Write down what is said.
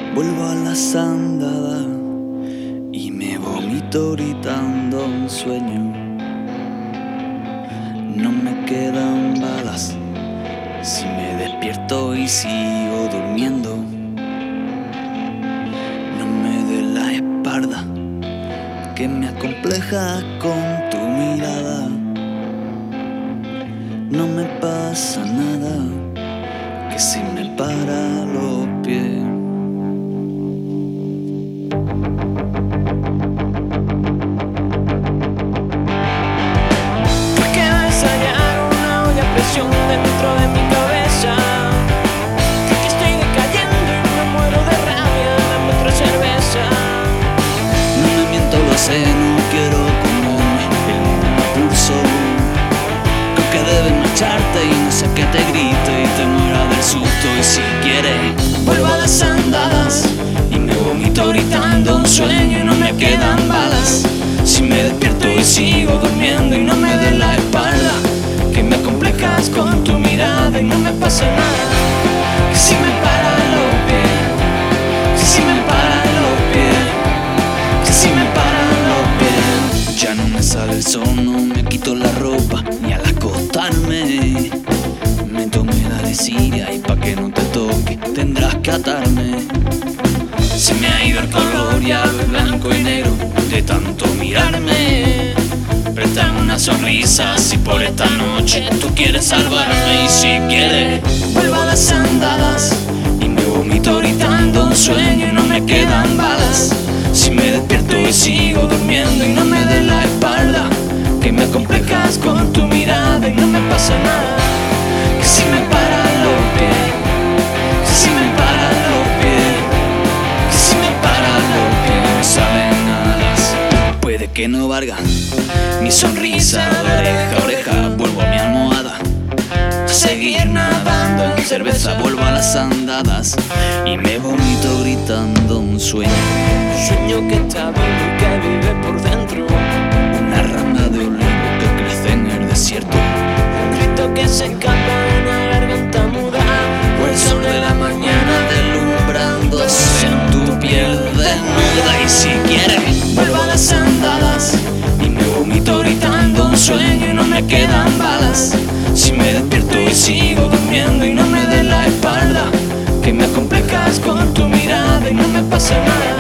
Vuelvo a las andadas y me vomito gritando un sueño. No me quedan balas si me despierto y sigo durmiendo. No me dé la espalda, que me acomplejas con tu mirada. No me pasa nada, que si me para los pies. Dentro de mi cabeza, creo que estoy decayendo y me muero de rabia. Dame otra cerveza. No me miento, lo sé, no quiero comerme el mundo pulso. Creo que debes marcharte y no sé qué te grite y te muera del susto. Y si quieres, vuelvo a las andadas y me vomito gritando un sueño y no me quedan balas. Si me despierto y sigo durmiendo y no me des la espalda, que me acomplejas con tu mirada y no me pasa nada. Que si me paran los pies, que si me paran los pies, que si me paran los pies. Ya no me sale el sol, no me quito la ropa ni al acostarme. Me tomé la desidia y pa' que no te toque tendrás que atarme. Se me ha ido el color, ya veo blanco y negro de tanto mirarme. Préstame una sonrisa si por esta noche tú quieres salvarme. Y si quieres, vuelvo a las andadas y me vomito gritando un sueño y no me quedan balas. Si me despierto y sigo durmiendo y no me des la espalda, que me acomplejas con tu mirada y no me pasa nada. Que si me paran los pies, que si me paran los pies, que si me paran los pies, me salen alas. Puede que no valga mi sonrisa de oreja a oreja, vuelvo a mi almohada a seguir nadando en cerveza. Vuelvo a las andadas y me vomito gritando un sueño. Sueño que está vivo y que vive por dentro. Una rama de olivo que crece en el desierto. Un grito que se escapa de una garganta muda. O el sol de la mañana deslumbrándose en tu piel desnuda. Y si quieres, vuelvo a las andadas y me vomito gritando un sueño y no me quedan balas. Si me despierto y sigo durmiendo y no me des la espalda, que me acomplejas con tu mirada y no me pasa nada.